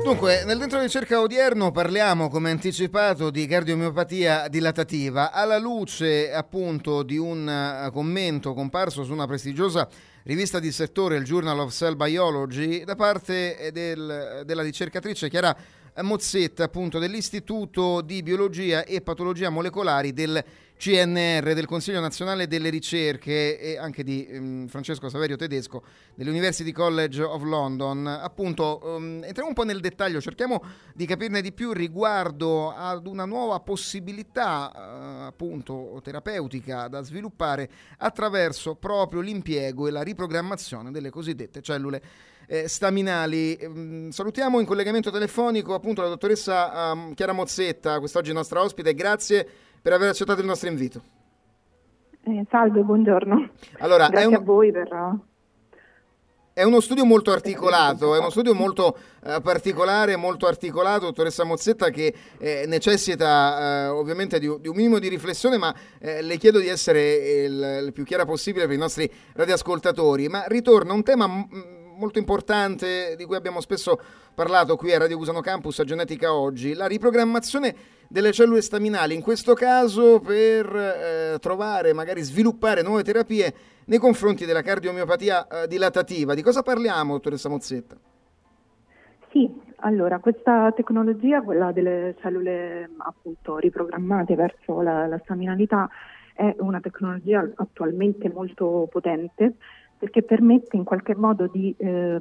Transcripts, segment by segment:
Dunque, nel Dentro di Ricerca odierno parliamo, come anticipato, di cardiomiopatia dilatativa, alla luce appunto di un commento comparso su una prestigiosa rivista di settore, il Journal of Cell Biology, da parte della ricercatrice Chiara Mozzetta, appunto dell'Istituto di Biologia e Patologia Molecolari del CNR, del Consiglio Nazionale delle Ricerche, e anche di Francesco Saverio Tedesco dell'University College of London. Appunto, entriamo un po' nel dettaglio, cerchiamo di capirne di più riguardo ad una nuova possibilità appunto terapeutica da sviluppare attraverso proprio l'impiego e la riprogrammazione delle cosiddette cellule staminali. Salutiamo in collegamento telefonico appunto la dottoressa Chiara Mozzetta, quest'oggi nostra ospite. Grazie per aver accettato il nostro invito. Salve, buongiorno. Allora, grazie a voi per... È uno studio molto articolato, è uno studio molto particolare, molto articolato, dottoressa Mozzetta, che necessita ovviamente di un minimo di riflessione, ma le chiedo di essere il più chiara possibile per i nostri radioascoltatori. Ma ritorna un tema molto importante di cui abbiamo spesso parlato qui a Radio Cusano Campus, a Genetica Oggi, la riprogrammazione delle cellule staminali, in questo caso per trovare, magari sviluppare nuove terapie nei confronti della cardiomiopatia dilatativa. Di cosa parliamo, dottoressa Mozzetta? Sì, allora questa tecnologia, quella delle cellule appunto riprogrammate verso la staminalità, è una tecnologia attualmente molto potente, perché permette in qualche modo di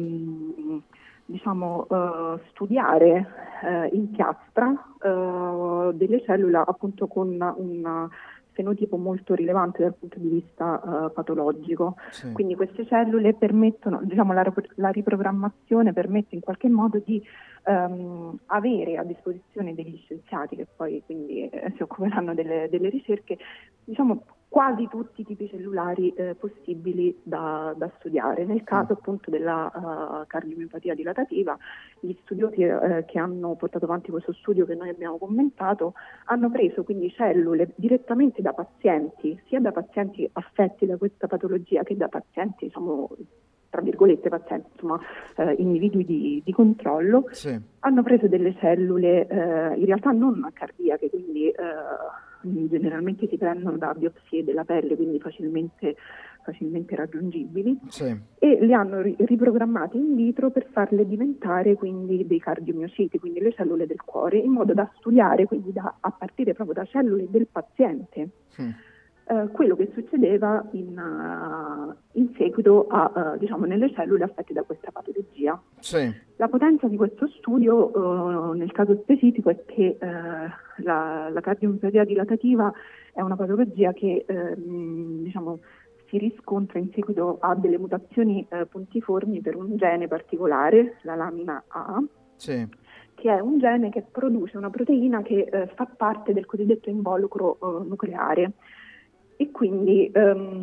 studiare in piastra delle cellule appunto con un fenotipo molto rilevante dal punto di vista patologico. Sì. Quindi queste cellule permettono, la riprogrammazione permette in qualche modo di avere a disposizione degli scienziati che poi quindi si occuperanno delle ricerche, quasi tutti i tipi cellulari possibili da studiare. Nel caso appunto della cardiomiopatia dilatativa, gli studiosi che hanno portato avanti questo studio che noi abbiamo commentato hanno preso quindi cellule direttamente da pazienti, sia da pazienti affetti da questa patologia che da pazienti, tra virgolette pazienti, individui di controllo. Sì. Hanno preso delle cellule in realtà non cardiache, quindi generalmente si prendono da biopsie della pelle, quindi facilmente raggiungibili. Sì. E le hanno riprogrammate in vitro per farle diventare quindi dei cardiomiociti, quindi le cellule del cuore, in modo da studiare quindi a partire proprio da cellule del paziente. Quello che succedeva in seguito a nelle cellule affette da questa patologia. Sì. La potenza di questo studio nel caso specifico è che la cardiomiopatia dilatativa è una patologia che si riscontra in seguito a delle mutazioni puntiformi per un gene particolare, la lamina A. Sì. Che è un gene che produce una proteina che fa parte del cosiddetto involucro nucleare. E quindi,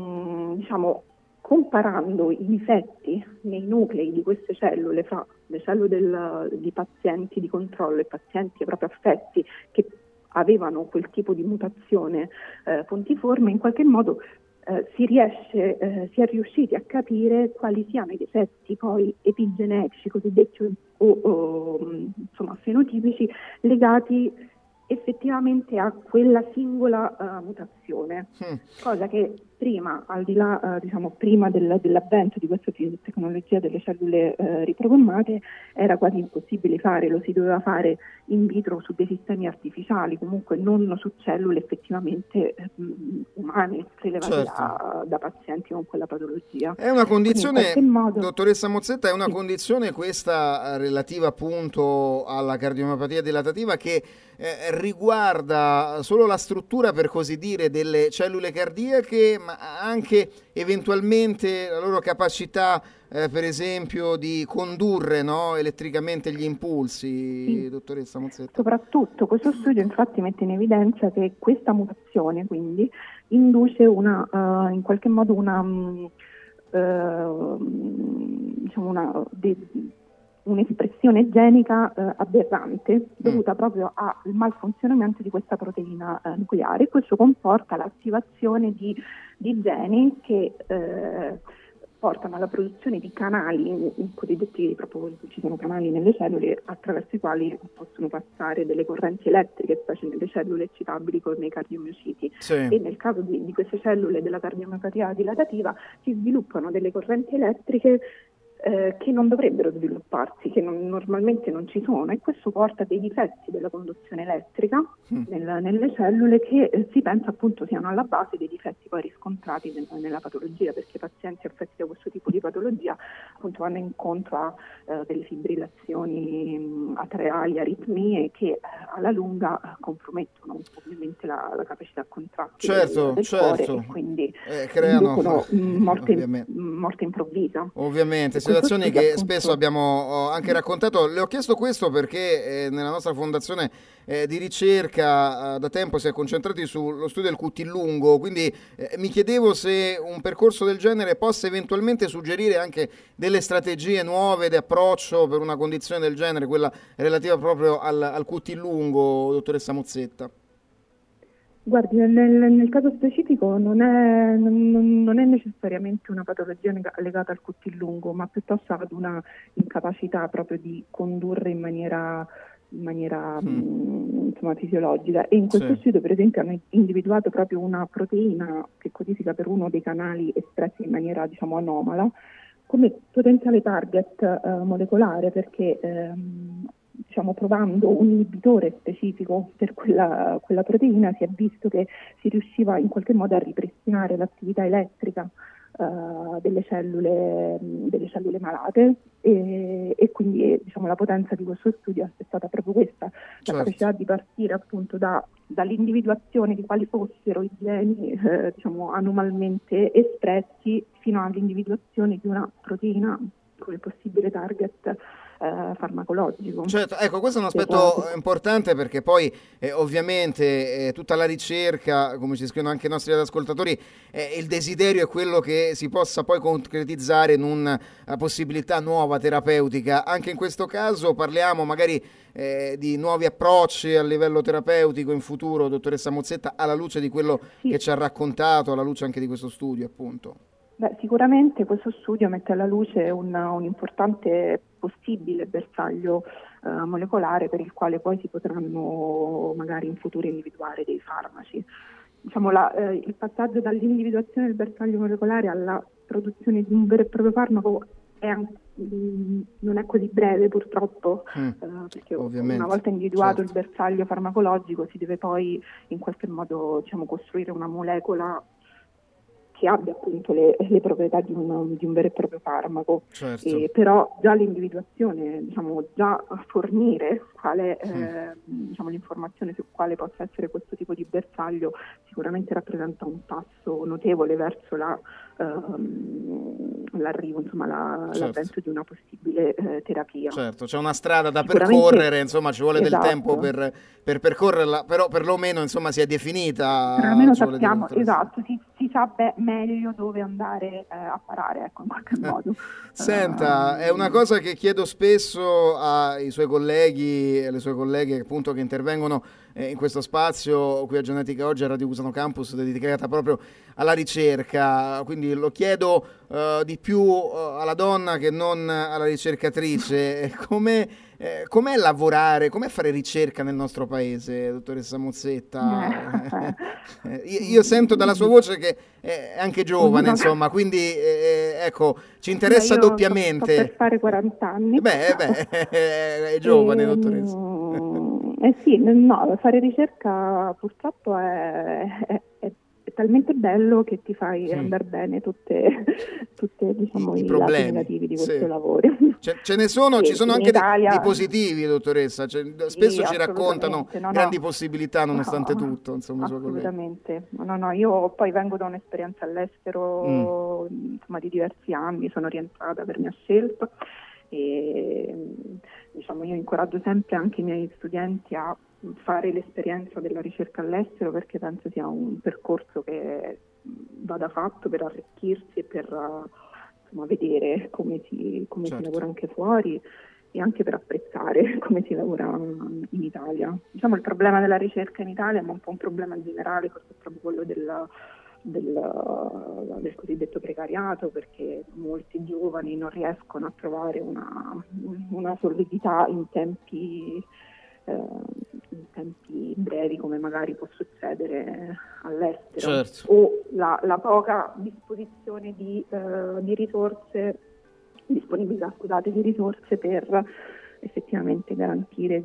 comparando i difetti nei nuclei di queste cellule fra le cellule di pazienti di controllo e pazienti proprio affetti che avevano quel tipo di mutazione puntiforme, in qualche modo si è riusciti a capire quali siano i difetti poi epigenetici cosiddetti o fenotipici legati effettivamente a quella singola mutazione, cosa che prima, al di là prima dell'avvento di questa tecnologia delle cellule riprogrammate, era quasi impossibile fare, lo si doveva fare in vitro su dei sistemi artificiali, comunque non su cellule effettivamente umane, prelevate da pazienti con quella patologia. È una condizione, dottoressa Mozzetta, è una condizione questa relativa appunto alla cardiomiopatia dilatativa che riguarda solo la struttura, per così dire, delle cellule cardiache, ma anche eventualmente la loro capacità, per esempio, di condurre elettricamente gli impulsi, sì. Dottoressa Mozzetta. Soprattutto questo studio infatti mette in evidenza che questa mutazione quindi induce in qualche modo un'espressione genica aberrante dovuta proprio al malfunzionamento di questa proteina nucleare. Questo comporta l'attivazione di geni che portano alla produzione di canali cosiddetti, proprio ci sono canali nelle cellule attraverso i quali possono passare delle correnti elettriche, specie nelle cellule eccitabili come i cardiomiociti. Sì. E nel caso di queste cellule della cardiomiopatia dilatativa si sviluppano delle correnti elettriche che non dovrebbero svilupparsi, che normalmente non ci sono, e questo porta a dei difetti della conduzione elettrica nelle cellule che si pensa appunto siano alla base dei difetti poi riscontrati nella patologia, perché i pazienti affetti da questo tipo di patologia appunto vanno incontro a delle fibrillazioni atriali, aritmie che alla lunga compromettono ovviamente la capacità contrattile del cuore, e quindi creano morte improvvisa. Ovviamente, situazioni che spesso abbiamo anche raccontato. Le ho chiesto questo perché nella nostra fondazione di ricerca da tempo si è concentrati sullo studio del QT lungo, quindi mi chiedevo se un percorso del genere possa eventualmente suggerire anche delle strategie nuove di approccio per una condizione del genere, quella relativa proprio al QT lungo, dottoressa Mozzetta. Guardi, nel caso specifico non è necessariamente una patologia legata al QT lungo, ma piuttosto ad una incapacità proprio di condurre in maniera insomma, fisiologica. E in questo studio, per esempio, hanno individuato proprio una proteina che codifica per uno dei canali espressi in maniera, diciamo, anomala, come potenziale target molecolare, perché diciamo, provando un inibitore specifico per quella proteina si è visto che si riusciva in qualche modo a ripristinare l'attività elettrica delle cellule malate, e quindi diciamo, la potenza di questo studio è stata proprio questa, la capacità di partire appunto dall'individuazione di quali fossero i geni diciamo, anomalmente espressi fino all'individuazione di una proteina come possibile target farmacologico. Certo, ecco, questo è un aspetto importante, perché poi ovviamente tutta la ricerca, come ci scrivono anche i nostri ascoltatori, il desiderio è quello che si possa poi concretizzare in una possibilità nuova terapeutica. Anche in questo caso parliamo magari di nuovi approcci a livello terapeutico in futuro, dottoressa Mozzetta, alla luce di quello che ci ha raccontato, alla luce anche di questo studio, appunto. Beh, sicuramente questo studio mette alla luce un importante possibile bersaglio molecolare per il quale poi si potranno magari in futuro individuare dei farmaci. Diciamo, il passaggio dall'individuazione del bersaglio molecolare alla produzione di un vero e proprio farmaco non è così breve, purtroppo, perché ovviamente, una volta individuato il bersaglio farmacologico si deve poi in qualche modo, diciamo, costruire una molecola che abbia appunto le proprietà di un vero e proprio farmaco. Però già l'individuazione, diciamo, già fornire diciamo, l'informazione su quale possa essere questo tipo di bersaglio sicuramente rappresenta un passo notevole verso l'arrivo, insomma, l'avvento di una possibile terapia. Certo, c'è una strada da percorrere, insomma, ci vuole del tempo per percorrerla, però perlomeno, insomma, si è definita. Perlomeno sappiamo, si sa meglio dove andare a parare, ecco, in qualche modo. Senta, è una cosa che chiedo spesso ai suoi colleghi e alle sue colleghe, appunto, che intervengono in questo spazio qui a Genetica Oggi a Radio Cusano Campus, dedicata proprio alla ricerca, quindi lo chiedo di più alla donna che non alla ricercatrice. Com'è lavorare, com'è fare ricerca nel nostro paese, dottoressa Mozzetta? Io sento dalla sua voce che è anche giovane, insomma, quindi ecco, ci interessa doppiamente. Sto per fare 40 anni. È giovane, dottoressa. Sì, no, fare ricerca purtroppo è talmente bello che ti fai andare bene tutte diciamo, i lati negativi di questo lavoro. Ce ne sono, ci sono anche di positivi, dottoressa. Spesso ci raccontano grandi possibilità nonostante tutto, insomma. Assolutamente. No, io poi vengo da un'esperienza all'estero insomma, di diversi anni, sono rientrata per mia scelta, e diciamo, io incoraggio sempre anche i miei studenti a fare l'esperienza della ricerca all'estero, perché penso sia un percorso che vada fatto per arricchirsi e per insomma, vedere come si lavora anche fuori, e anche per apprezzare come si lavora in Italia. Diciamo, il problema della ricerca in Italia è un po' un problema generale, forse è proprio quello del cosiddetto precariato, perché molti giovani non riescono a trovare una solidità in tempi brevi, come magari può succedere all'estero, certo. o la poca disposizione di risorse, disponibilità, scusate, di risorse per effettivamente garantire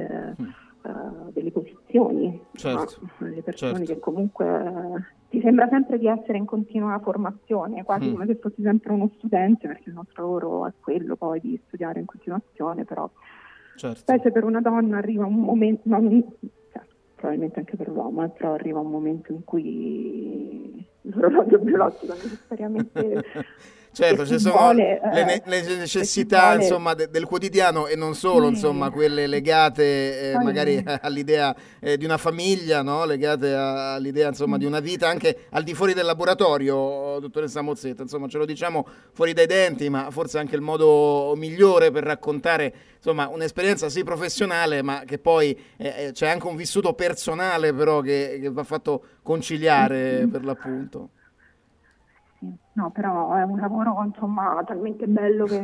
delle posizioni, certo, alle persone, certo, che comunque ti sembra sempre di essere in continua formazione, quasi come se fossi sempre uno studente, perché il nostro lavoro è quello poi di studiare in continuazione, però certo. specie per una donna arriva un momento, probabilmente anche per l'uomo, però arriva un momento in cui l'orologio biologico necessariamente certo, ci sono vuole, le necessità insomma del quotidiano, e non solo, sì, insomma, quelle legate poi, magari all'idea di una famiglia, no? Legate all'idea insomma di una vita anche al di fuori del laboratorio, dottoressa Mozzetta, insomma, ce lo diciamo fuori dai denti, ma forse anche il modo migliore per raccontare insomma un'esperienza sì professionale, ma che poi c'è anche un vissuto personale però che va fatto conciliare per l'appunto. No, però è un lavoro insomma talmente bello che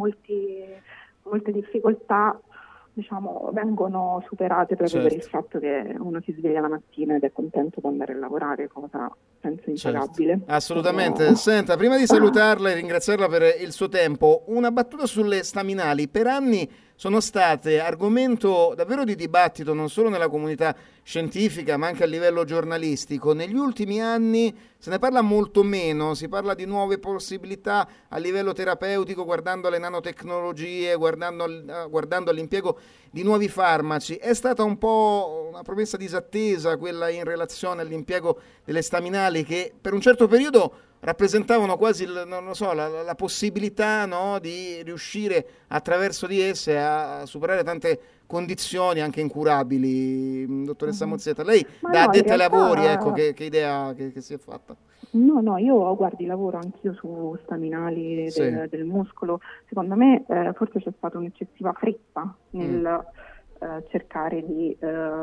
molte difficoltà, diciamo, vengono superate proprio per il fatto che uno si sveglia la mattina ed è contento di andare a lavorare, cosa penso impagabile. Certo, assolutamente. Senta, prima di salutarla e ringraziarla per il suo tempo, una battuta sulle staminali. Per anni sono state argomento davvero di dibattito non solo nella comunità scientifica ma anche a livello giornalistico. Negli ultimi anni se ne parla molto meno, si parla di nuove possibilità a livello terapeutico, guardando alle nanotecnologie, guardando all'impiego di nuovi farmaci. È stata un po' una promessa disattesa quella in relazione all'impiego delle staminali, che per un certo periodo rappresentavano quasi la possibilità, no, di riuscire attraverso di esse a superare tante condizioni anche incurabili. Dottoressa Mozzetta, lei da addetta ai lavori, ecco, che idea che si è fatta? No, io guardi, lavoro anch'io su staminali del muscolo. Secondo me forse c'è stata un'eccessiva fretta nel cercare di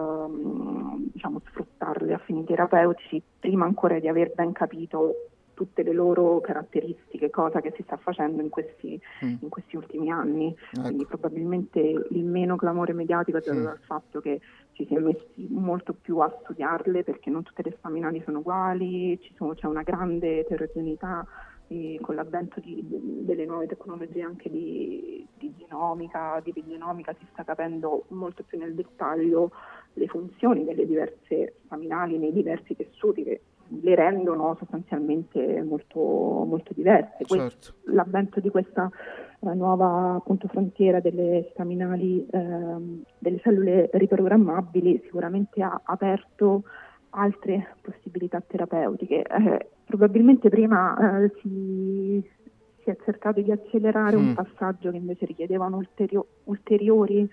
diciamo, sfruttarle a fini terapeutici prima ancora di aver ben capito tutte le loro caratteristiche, cosa che si sta facendo in questi ultimi anni. Ecco. Quindi probabilmente il meno clamore mediatico è dato dal fatto che ci si è messi molto più a studiarle, perché non tutte le staminali sono uguali, c'è una grande eterogeneità con l'avvento delle nuove tecnologie anche di genomica, di epigenomica. Si sta capendo molto più nel dettaglio le funzioni delle diverse staminali nei diversi tessuti, che le rendono sostanzialmente molto, molto diverse. Certo. L'avvento di questa nuova appunto frontiera delle staminali, delle cellule riprogrammabili, sicuramente ha aperto altre possibilità terapeutiche. Probabilmente prima si è cercato di accelerare un passaggio che invece richiedevano ulteriori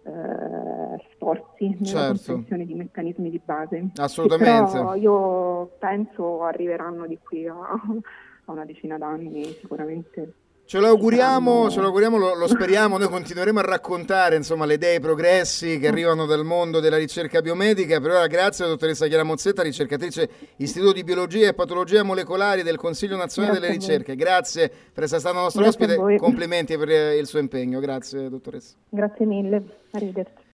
sforzi nella comprensione di meccanismi di base. Assolutamente. Però io penso arriveranno di qui a una decina d'anni sicuramente. Ce lo auguriamo, lo speriamo. Noi continueremo a raccontare insomma le idee e i progressi che arrivano dal mondo della ricerca biomedica. Per ora grazie alla dottoressa Chiara Mozzetta, ricercatrice Istituto di Biologia e Patologia Molecolari del Consiglio Nazionale delle Ricerche. Grazie per essere stata nostra ospite, complimenti per il suo impegno. Grazie dottoressa. Grazie mille, arrivederci.